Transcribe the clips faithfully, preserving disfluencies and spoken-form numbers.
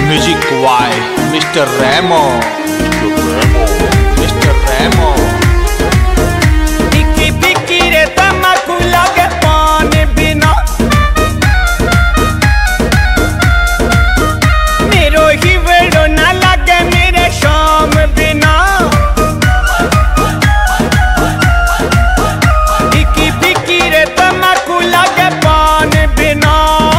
music by mister Remo mister Remo फिकी फिकी रे तम्बाकू लागे पान बिना मेरो ही वेड़ो ना लागे मेरे शाम बिना फिकी फिकी रे तम्बाकू लागे पान बिना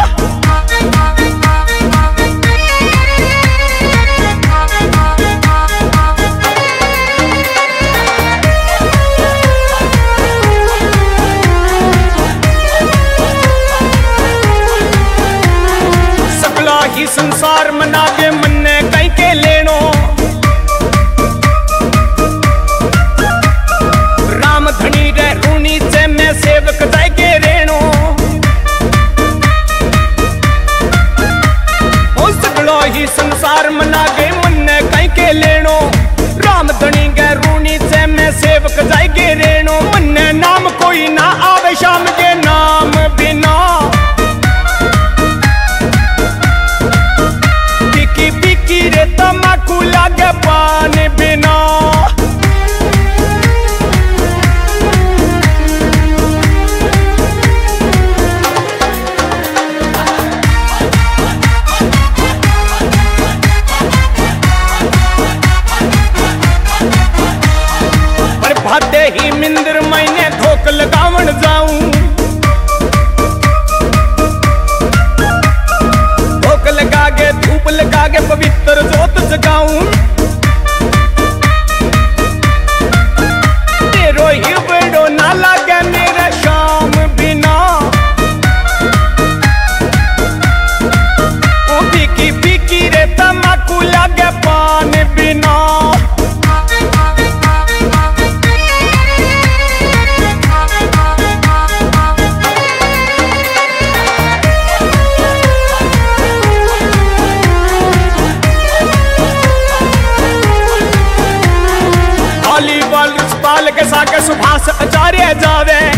ही संसार मनागे मन्ने कई के लेनो राम धनी रे रूनी से मैं सेवक जाय के रेणो ओ सगलो ही संसार मनागे मन्ने कई के लेनो राम धनी गे रूनी से मैं सेवक जाय के रेणो मन्ने नाम कोई ना आवे शाम के नाम बिना रे तम्बाकू लागे पान बिना पर भादे ही मिंदर मैंने धोक लगावन जाऊं धोक लगा के धूप लगा के पवित्र जोत जगाऊं तेरो ही बड़ो ना लागे मेरा शाम बिना ओ फीकी फीकी रे तम्बाकू लागे पान बिना के साके सुभाष आचार्य जावे